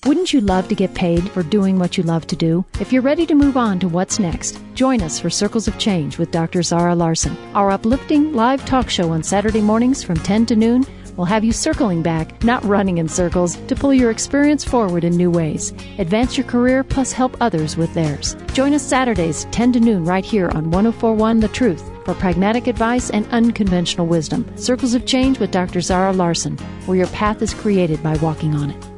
Wouldn't you love to get paid for doing what you love to do? If you're ready to move on to what's next, join us for Circles of Change with Dr. Zara Larson. Our uplifting live talk show on Saturday mornings from 10 to noon will have you circling back, not running in circles, to pull your experience forward in new ways. Advance your career plus help others with theirs. Join us Saturdays 10 to noon right here on 104.1 The Truth for pragmatic advice and unconventional wisdom. Circles of Change with Dr. Zara Larson, where your path is created by walking on it.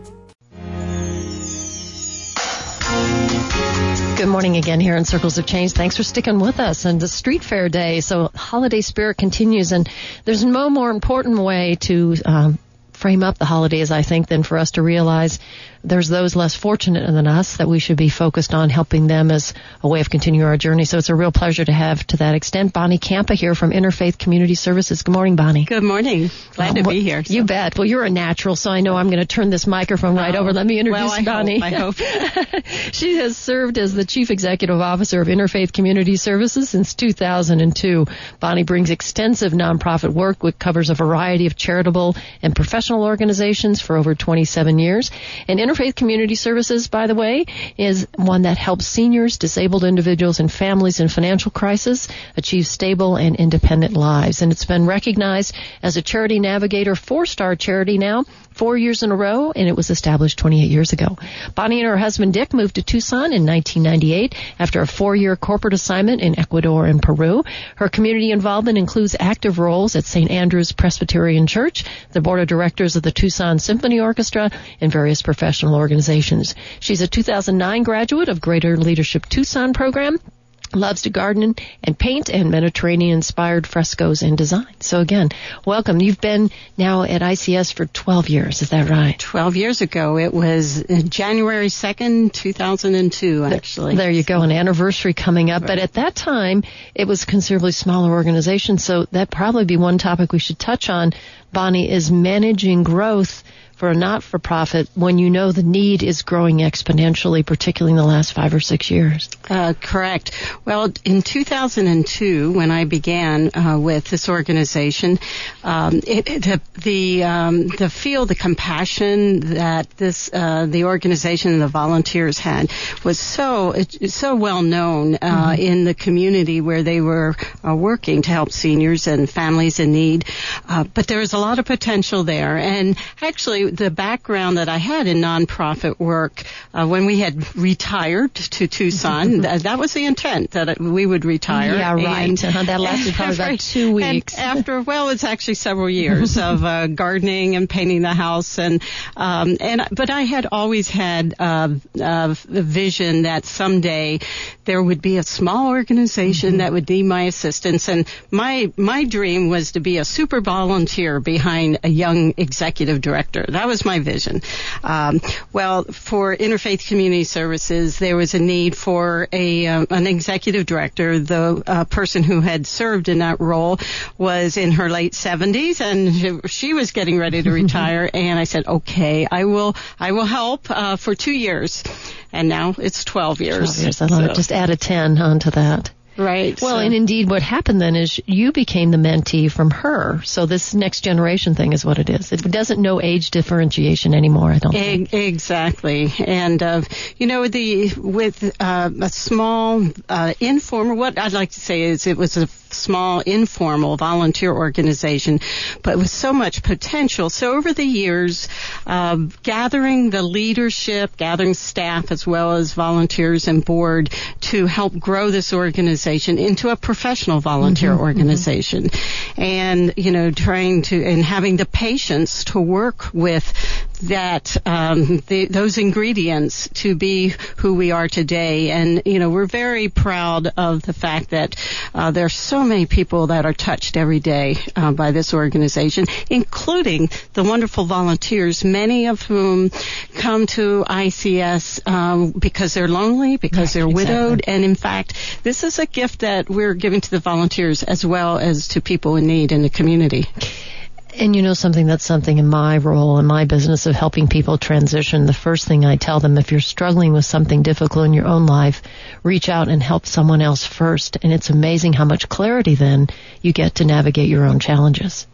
Good morning again here in Circles of Change. Thanks for sticking with us. And the Street Fair Day, so holiday spirit continues. And there's no more important way to frame up the holidays, I think, than for us to realize there's those less fortunate than us that we should be focused on helping them as a way of continuing our journey. So it's a real pleasure to have, to that extent, Bonnie Campa here from Interfaith Community Services. Good morning, Bonnie. Good morning. Glad to be here. So. You bet. Well, you're a natural, so I know I'm going to turn this microphone right over. Let me introduce Bonnie. I hope. She has served as the Chief Executive Officer of Interfaith Community Services since 2002. Bonnie brings extensive nonprofit work, which covers a variety of charitable and professional organizations for over 27 years. And Interfaith Community Services, by the way, is one that helps seniors, disabled individuals, and families in financial crisis achieve stable and independent lives. And it's been recognized as a Charity Navigator 4-star charity now, 4 years in a row, and it was established 28 years ago. Bonnie and her husband Dick moved to Tucson in 1998 after a 4-year corporate assignment in Ecuador and Peru. Her community involvement includes active roles at St. Andrew's Presbyterian Church, the board of directors of the Tucson Symphony Orchestra, and various professional organizations. She's a 2009 graduate of Greater Leadership Tucson program, loves to garden and paint and Mediterranean-inspired frescoes and design. So again, welcome. You've been now at ICS for 12 years, is that right? 12 years ago. It was January 2nd, 2002, actually. There you go, an anniversary coming up. Right. But at that time, it was a considerably smaller organization, so that'd probably be one topic we should touch on, Bonnie, is managing growth for a not-for-profit when you know the need is growing exponentially, particularly in the last 5 or 6 years. Correct. Well, in 2002, when I began with this organization, the feel, the compassion that the organization and the volunteers had was so well known in the community where they were working to help seniors and families in need. But there was a lot of potential there, and actually the background that I had in nonprofit work, when we had retired to Tucson, that was the intent, that we would retire. Yeah, right. And that lasted probably about 2 weeks. And after, it's actually several years of gardening and painting the house, but I had always had the vision that someday there would be a small organization that would need my assistance, and my dream was to be a super volunteer behind a young executive director. That was my vision. For Interfaith Community Services, there was a need for an executive director. The person who had served in that role was in her late 70s, and she was getting ready to retire. And I said, "Okay, I will help for 2 years." And now it's 12 years. 12 years. I love it. Just add a 10 onto that. Right. Well, and indeed what happened then is you became the mentee from her. So this next generation thing is what it is. It doesn't know age differentiation anymore, I don't think. Exactly. And, with a small, informal, what I'd like to say is it was a small, informal volunteer organization, but with so much potential. So over the years, gathering the leadership, gathering staff as well as volunteers and board to help grow this organization into a professional volunteer organization. And, trying to, and having the patience to work with that, those ingredients to be who we are today. And, we're very proud of the fact that there are so many people that are touched every day by this organization, including the wonderful volunteers, many of whom come to ICS because they're lonely, because they're widowed. And in fact, this is a gift that we're giving to the volunteers as well as to people in need in the community. And that's something in my role, in my business of helping people transition. The first thing I tell them, if you're struggling with something difficult in your own life, reach out and help someone else first. And it's amazing how much clarity then you get to navigate your own challenges.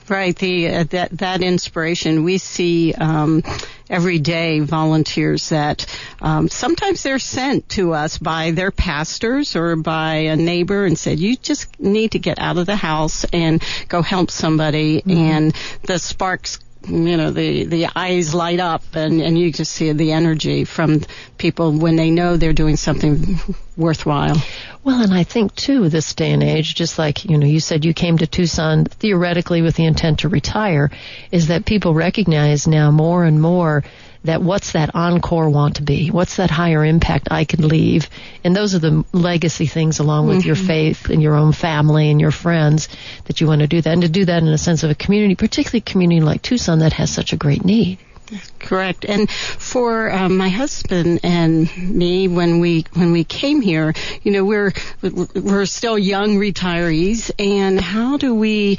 Right. That inspiration. We see every day volunteers that sometimes they're sent to us by their pastors or by a neighbor and said, you just need to get out of the house and go help somebody. Mm-hmm. And the sparks, the eyes light up, and you just see the energy from people when they know they're doing something worthwhile. Well, and I think, too, this day and age, just like, you said you came to Tucson theoretically with the intent to retire, is that people recognize now more and more that what's that encore want to be? What's that higher impact I could leave? And those are the legacy things along with your faith and your own family and your friends that you want to do that. And to do that in a sense of a community, particularly a community like Tucson that has such a great need. Correct. And for my husband and me, when we came here, we're still young retirees, and how do we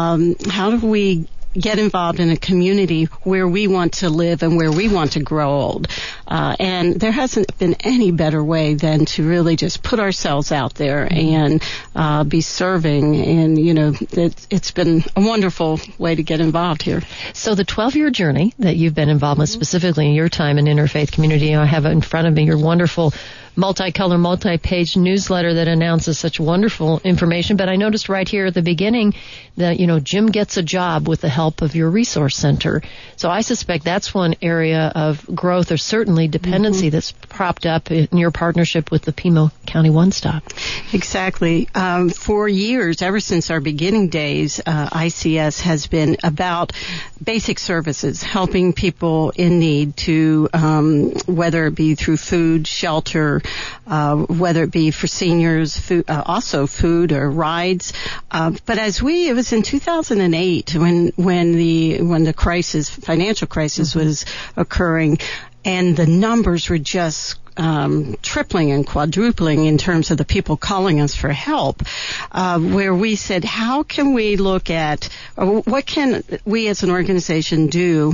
get involved in a community where we want to live and where we want to grow old? And there hasn't been any better way than to really just put ourselves out there and be serving. And, it's been a wonderful way to get involved here. So the 12-year journey that you've been involved with, specifically in your time in interfaith community, I have in front of me your wonderful multicolor, multi-page newsletter that announces such wonderful information. But I noticed right here at the beginning that, Jim gets a job with the help of your resource center. So I suspect that's one area of growth or certainly dependency that's propped up in your partnership with the Pima County One Stop. Exactly. For years, ever since our beginning days, ICS has been about basic services, helping people in need to, whether it be through food, shelter, whether it be for seniors, food, also food or rides. But it was in 2008 when the financial crisis was occurring, and the numbers were just tripling and quadrupling in terms of the people calling us for help, where we said, how can we look at, or what can we as an organization do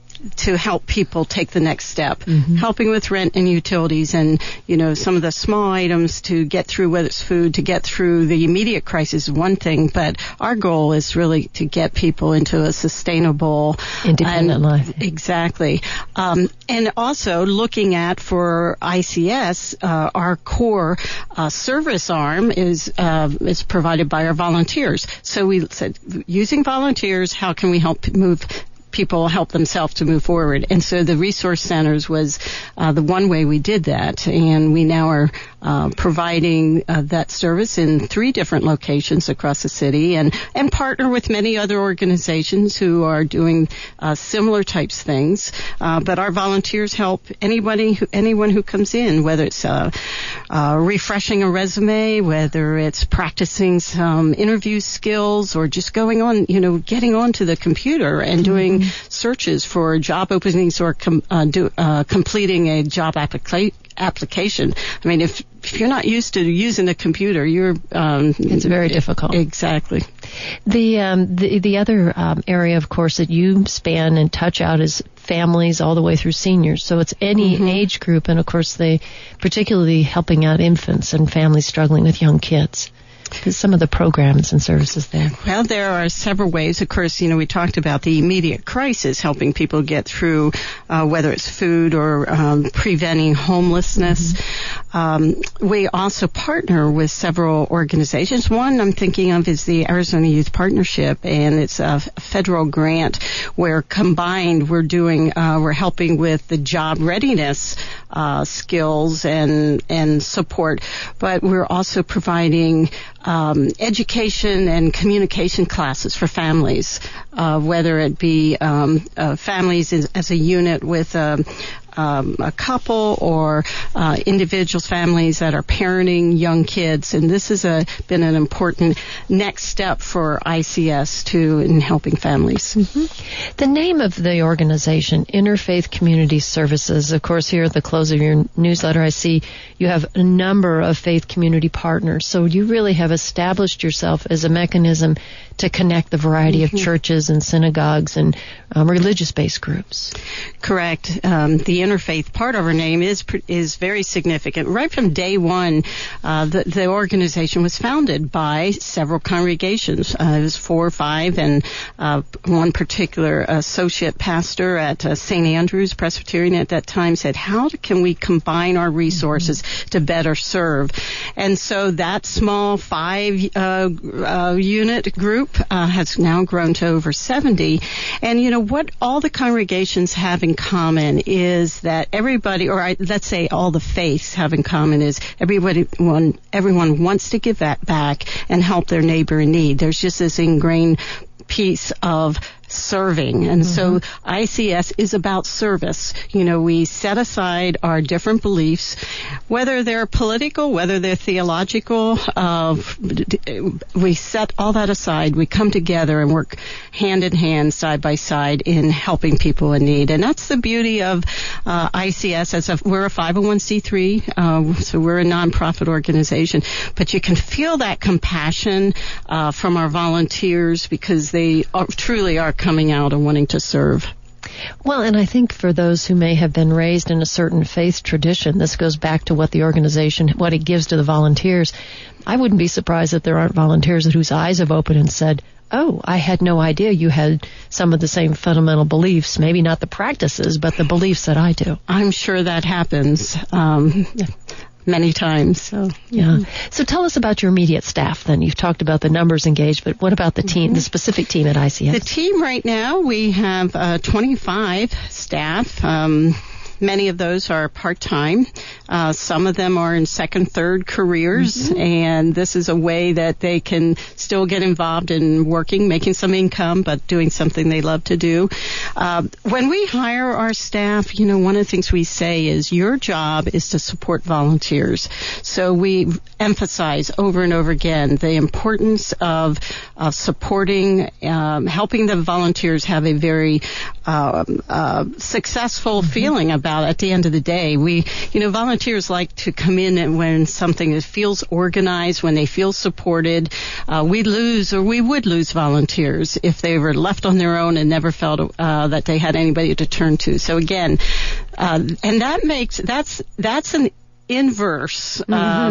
to help people take the next step, helping with rent and utilities and, some of the small items to get through, whether it's food, to get through the immediate crisis is one thing, but our goal is really to get people into a sustainable, independent life. Exactly. And also looking at, for ICS, our core service arm is provided by our volunteers. So we said, using volunteers, how can we help people help themselves to move forward? And so the resource centers was the one way we did that, and we now are providing that service in 3 different locations across the city, and partner with many other organizations who are doing similar types things. But our volunteers help anyone who comes in, whether it's refreshing a resume, whether it's practicing some interview skills, or just going on, getting onto the computer and doing searches for job openings, or completing a job application. I mean, if you're not used to using a computer, it's very difficult. Exactly. The other area, of course, that you span and touch out is families all the way through seniors. So it's any age group, and of course they particularly helping out infants and families struggling with young kids. Some of the programs and services there. Well, there are several ways. Of course, we talked about the immediate crisis, helping people get through, whether it's food or preventing homelessness. We also partner with several organizations. One I'm thinking of is the Arizona Youth Partnership, and it's a federal grant where combined we're helping with the job readiness skills and support, but we're also providing education and communication classes for families, whether it be families as a unit with a couple or individuals, families that are parenting young kids. And this has been an important next step for ICS in helping families. The name of the organization, Interfaith Community Services, of course, here at the close of your newsletter, I see you have a number of faith community partners. So you really have established yourself as a mechanism to connect the variety of churches and synagogues and religious-based groups. Correct. The interfaith part of our name is very significant. Right from day one, the organization was founded by several congregations. It was 4 or 5, and one particular associate pastor at St. Andrew's Presbyterian at that time said, how can we combine our resources to better serve? And so that small 5-unit group has now grown to over 70. And what all the congregations have in common is that everybody, let's say all the faiths have in common, is everyone wants to give that back and help their neighbor in need. There's just this ingrained piece of serving. And so ICS is about service. We set aside our different beliefs, whether they're political, whether they're theological. We set all that aside. We come together and work hand in hand, side by side, in helping people in need. And that's the beauty of ICS. We're a 501c3, so we're a nonprofit organization. But you can feel that compassion from our volunteers, because they truly are coming out and wanting to serve. Well, and I think for those who may have been raised in a certain faith tradition, this goes back to what the organization, what it gives to the volunteers. I wouldn't be surprised that there aren't volunteers whose eyes have opened and said, oh, I had no idea you had some of the same fundamental beliefs, maybe not the practices, but the beliefs that I do. I'm sure that happens. Many times. So tell us about your immediate staff then. You've talked about the numbers engaged, but what about the team, the specific team at ICS? The team right now, we have 25 staff. Many of those are part-time. Some of them are in second, third careers, and this is a way that they can still get involved in working, making some income, but doing something they love to do. When we hire our staff, one of the things we say is your job is to support volunteers. So we emphasize over and over again the importance of supporting, helping the volunteers have a very successful feeling about. At the end of the day, volunteers like to come in and when something feels organized, when they feel supported. We would lose volunteers if they were left on their own and never felt that they had anybody to turn to. So again, and that's an inverse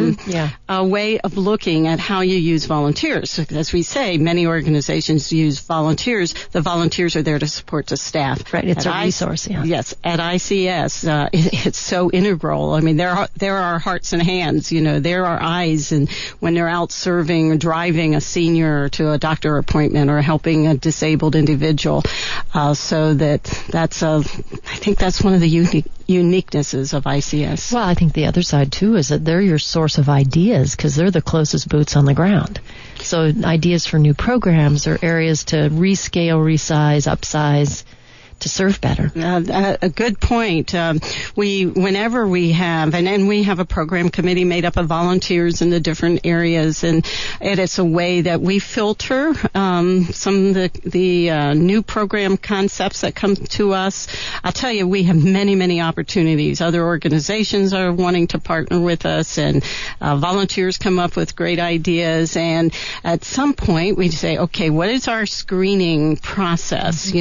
a way of looking at how you use volunteers. As we say, many organizations use volunteers. The volunteers are there to support the staff. Right, it's a resource. Yes, at ICS, it's so integral. I mean, they're our hearts and hands. They're our eyes, and when they're out serving or driving a senior to a doctor appointment or helping a disabled individual, so that's I think that's one of the uniquenesses of ICS. Well, I think the other side too is that they're your source of ideas, because they're the closest boots on the ground. So ideas for new programs or areas to rescale, resize, upsize, to serve better. A good point. Whenever we have, and we have a program committee made up of volunteers in the different areas, and it's a way that we filter some of the new program concepts that come to us. I'll tell you, we have many, many opportunities. Other organizations are wanting to partner with us, and volunteers come up with great ideas. And at some point, we say, okay, what is our screening process?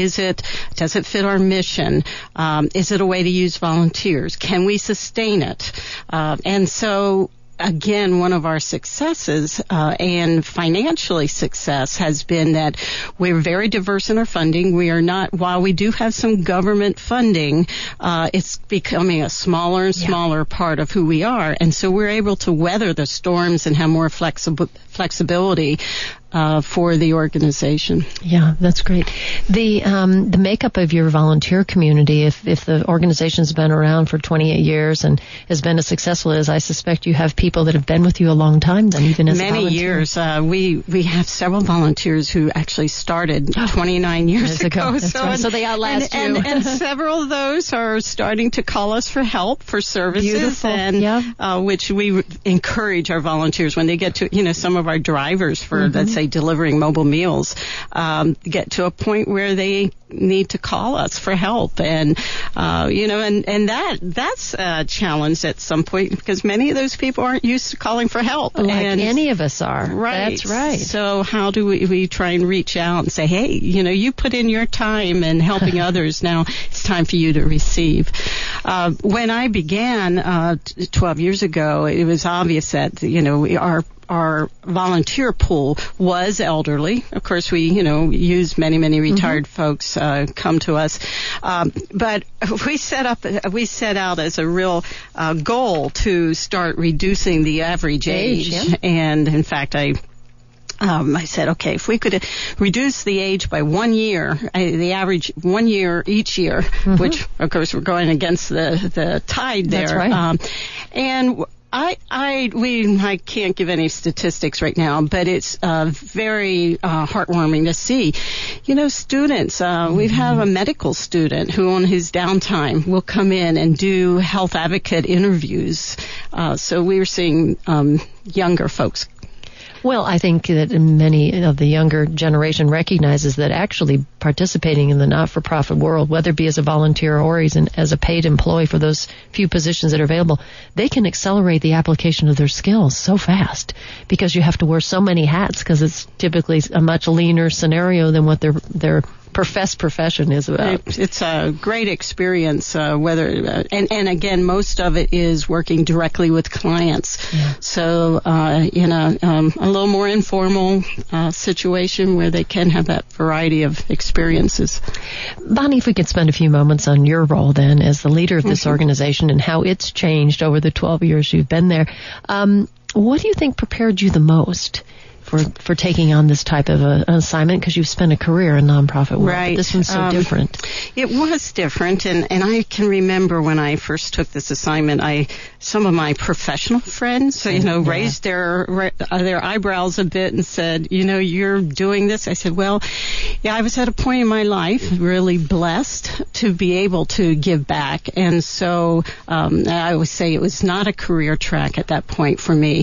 Does it fit our mission? Is it a way to use volunteers? Can we sustain it? And so, again, one of our successes and financially success has been that we're very diverse in our funding. We are not, while we do have some government funding, it's becoming a smaller and smaller part of who we are. And so we're able to weather the storms and have more flexibility for the organization. Yeah, that's great. The makeup of your volunteer community, if the organization's been around for 28 years and has been as successful as I suspect you have people that have been with you a long time, then even as many years. We have several volunteers who actually started 29 years ago. That's right. So they outlast you. And several of those are starting to call us for help, for services. Beautiful. And which we encourage our volunteers when they get to, some of our drivers for, let's say, say delivering mobile meals, get to a point where they need to call us for help. And, and that's a challenge at some point, because many of those people aren't used to calling for help. Like and any of us are. Right. That's right. So how do we try and reach out and say, hey, you put in your time in helping others. Now it's time for you to receive. When I began 12 years ago, it was obvious that, our volunteer pool was elderly. Of course, we, use many retired folks come to us. But we set out as a real goal to start reducing the average age. Yeah. And in fact, I said, okay, if we could reduce the age by 1 year, the average 1 year each year, which of course we're going against the tide there. That's right. And I can't give any statistics right now, but it's very heartwarming to see. Students, we have a medical student who on his downtime will come in and do health advocate interviews. So we were seeing younger folks. Well, I think that many of the younger generation recognizes that actually participating in the not-for-profit world, whether it be as a volunteer or as a paid employee for those few positions that are available, they can accelerate the application of their skills so fast because you have to wear so many hats, because it's typically a much leaner scenario than what their professed profession is about. It's a great experience, and again, most of it is working directly with clients. Yeah. So, in a little more informal situation where they can have that variety of experiences. Bonnie, if we could spend a few moments on your role then as the leader of this organization and how it's changed over the 12 years you've been there. What do you think prepared you the most for taking on this type of an assignment, because you've spent a career in nonprofit work? Right. But this one's so different. It was different, and I can remember when I first took this assignment, some of my professional friends, raised their eyebrows a bit and said, you're doing this. I said, well, yeah, I was at a point in my life really blessed to be able to give back, and so I always say it was not a career track at that point for me,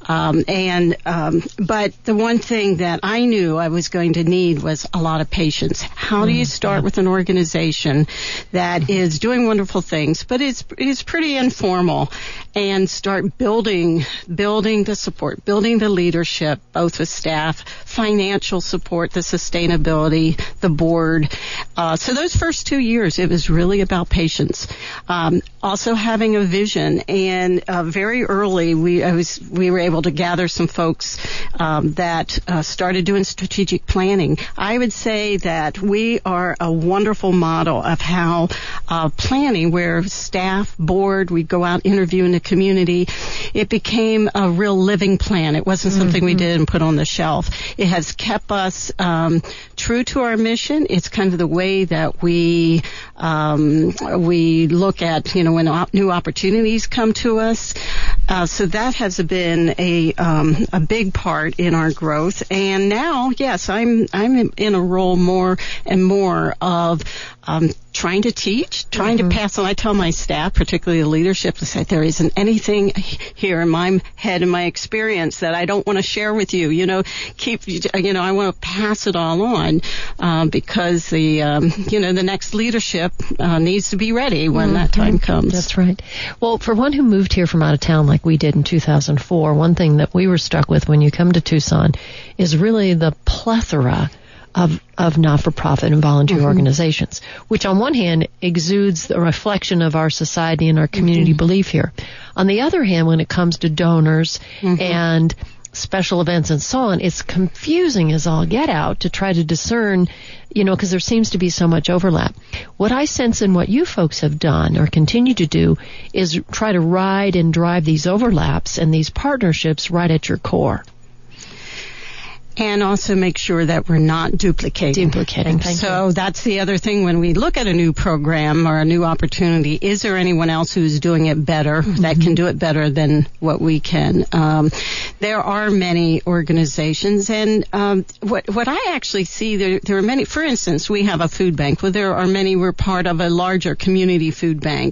but the one thing that I knew I was going to need was a lot of patience. How do you start with an organization that is doing wonderful things, but is pretty informal, and start building the support, building the leadership, both with staff, financial support, the sustainability, the board. So those first 2 years, it was really about patience. Also having a vision, and very early we were able to gather some folks that started doing strategic planning. I would say that we are a wonderful model of how planning, where staff, board, we'd go out, interview in the community. It became a real living plan. It wasn't something we did and put on the shelf. It has kept us true to our mission. It's kind of the way that we look at, when new opportunities come to us. So that has been a big part in our growth. And now, yes, I'm in a role more and more of trying to teach, trying to pass on. I tell my staff, particularly the leadership, to say there isn't anything here in my head and my experience that I don't want to share with you. I want to pass it all on because the next leadership needs to be ready when that time comes. That's right. Well, for one who moved here from out of town like we did in 2004, one thing that we were struck with when you come to Tucson is really the plethora of not-for-profit and volunteer organizations, which on one hand exudes the reflection of our society and our community belief here. On the other hand, when it comes to donors and special events and so on, it's confusing as all get out to try to discern, because there seems to be so much overlap. What I sense in what you folks have done or continue to do is try to ride and drive these overlaps and these partnerships right at your core. And also make sure that we're not duplicating. So that's the other thing when we look at a new program or a new opportunity. Is there anyone else who's doing it better, that can do it better than what we can? There are many organizations, and what I actually see, there are many. For instance, we have a food bank. Well, there are many. We're part of a larger community food bank.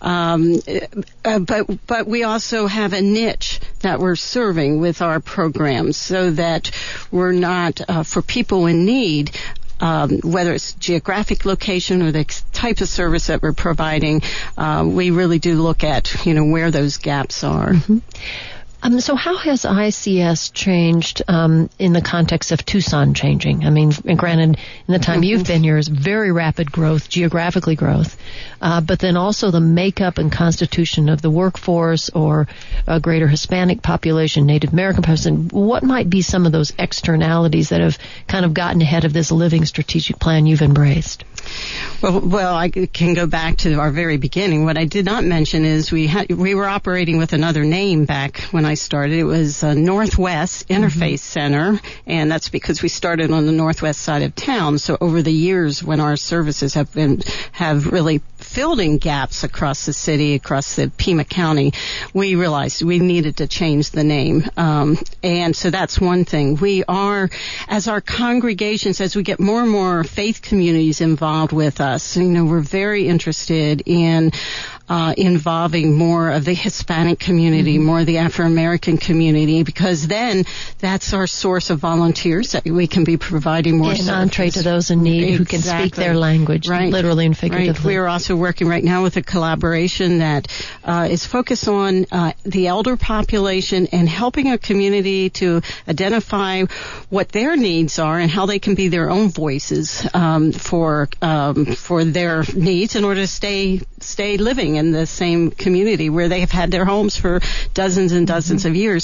But we also have a niche that we're serving with our programs, so that we're not for people in need. Whether it's geographic location or the type of service that we're providing, we really do look at, where those gaps are. Mm-hmm. So how has ICS changed in the context of Tucson changing? I mean, granted, in the time you've been here is very rapid growth, geographically growth, but then also the makeup and constitution of the workforce, or a greater Hispanic population, Native American population. What might be some of those externalities that have kind of gotten ahead of this living strategic plan you've embraced? Well, I can go back to our very beginning. What I did not mention is we were operating with another name back when I started. It was Northwest Interfaith Center, and that's because we started on the northwest side of town. So over the years, when our services have really filled in gaps across the city, across the Pima County, we realized we needed to change the name. And so that's one thing. We are, as our congregations, as we get more and more faith communities involved with us, we're very interested in involving more of the Hispanic community, more of the Afro-American community, because then that's our source of volunteers that we can be providing more services. An entree to those in need who can speak their language, literally and figuratively. We're also working right now with a collaboration that is focused on the elder population and helping a community to identify what their needs are and how they can be their own voices for their needs in order to stay living in the same community where they have had their homes for dozens and dozens of years.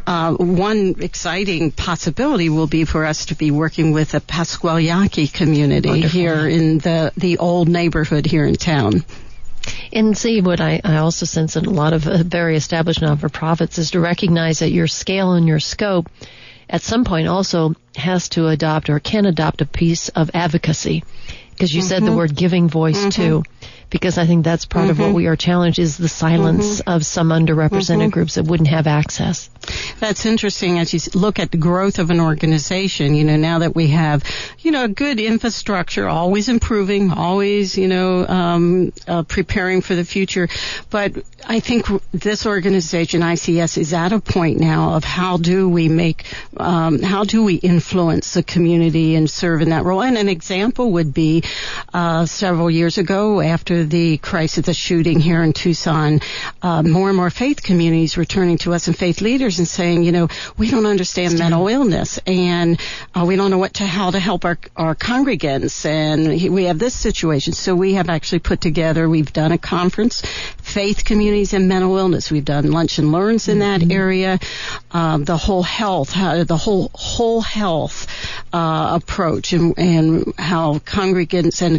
One exciting possibility will be for us to be working with a Pasquale community here in the old neighborhood here in town. And see, what I also sense in a lot of very established non-for-profits is to recognize that your scale and your scope at some point also has to adopt or can adopt a piece of advocacy. Because you said the word giving voice too. Because I think that's part of what we are challenged is the silence of some underrepresented groups that wouldn't have access. That's interesting as you look at the growth of an organization, now that we have, a good infrastructure, always improving, always, preparing for the future. But I think this organization, ICS, is at a point now of how do we influence the community and serve in that role. And an example would be several years ago after the crisis, the shooting here in Tucson, more and more faith communities were turning to us and faith leaders and saying, we don't understand mental illness, and we don't know how to help our congregants, and we have this situation. So we have actually we've done a conference, faith communities and mental illness. We've done lunch and learns in that area, the whole health, whole health approach, and how congregants and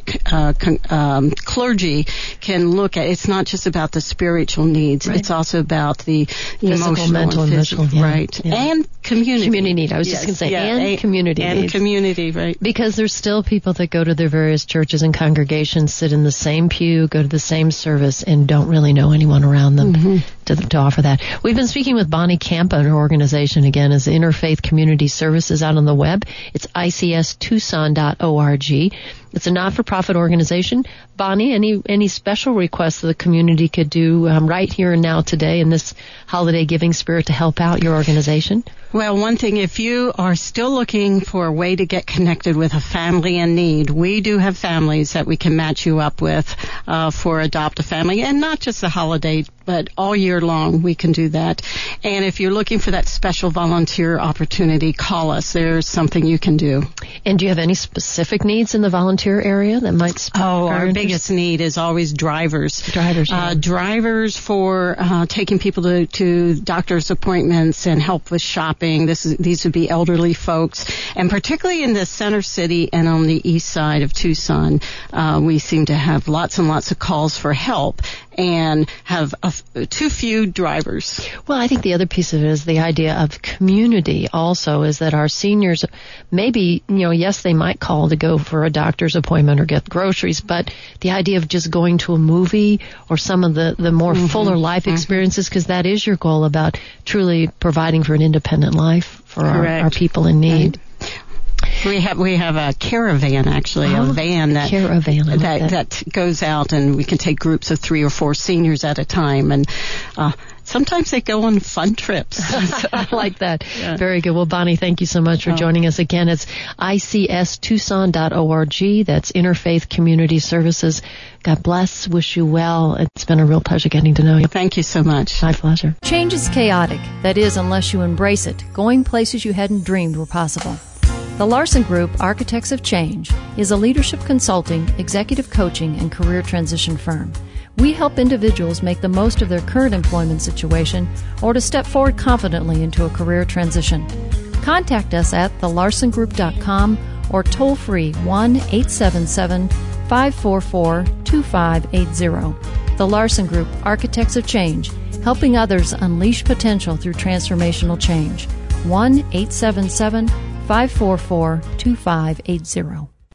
clergy can look at. It's not just about the spiritual needs; it's also about the physical, emotional, mental, and visual, and community need. I was just going to say, and community and needs. Community, right? Because there's still people that go to their various churches and congregations, sit in the same pew, go to the same service, and don't really know anyone around them to offer that. We've been speaking with Bonnie Campa, and her organization again is Interfaith Community Services out on the web. It's icstucson.org. It's a not-for-profit organization. Bonnie, any special requests that the community could do right here and now today in this holiday giving spirit to help out your organization? Well, one thing, if you are still looking for a way to get connected with a family in need, we do have families that we can match you up with for Adopt a Family, and not just the holiday, but all year long we can do that. And if you're looking for that special volunteer opportunity, call us. There's something you can do. And do you have any specific needs in the volunteer area that might spark our interest? Biggest need is always drivers. Drivers for taking people to doctor's appointments and help with shopping. These would be elderly folks, and particularly in the center city and on the east side of Tucson, we seem to have lots and lots of calls for help and have too few drivers. Well, I think the other piece of it is the idea of community also, is that our seniors maybe, yes, they might call to go for a doctor's appointment or get groceries, but the idea of just going to a movie or some of the more fuller life experiences, because that is your goal about truly providing for an independent life for our people in need. We have a caravan, actually, a van that goes out, and we can take groups of 3 or 4 seniors at a time, and sometimes they go on fun trips. I like that. Yeah. Very good. Well, Bonnie, thank you so much for joining us again. It's icstucson.org. That's Interfaith Community Services. God bless. Wish you well. It's been a real pleasure getting to know you. Thank you so much. My pleasure. Change is chaotic. That is, unless you embrace it, going places you hadn't dreamed were possible. The Larson Group, Architects of Change, is a leadership consulting, executive coaching, and career transition firm. We help individuals make the most of their current employment situation or to step forward confidently into a career transition. Contact us at thelarsongroup.com or toll free 1-877-544-2580. The Larson Group, Architects of Change, helping others unleash potential through transformational change. 1-877-544-2580.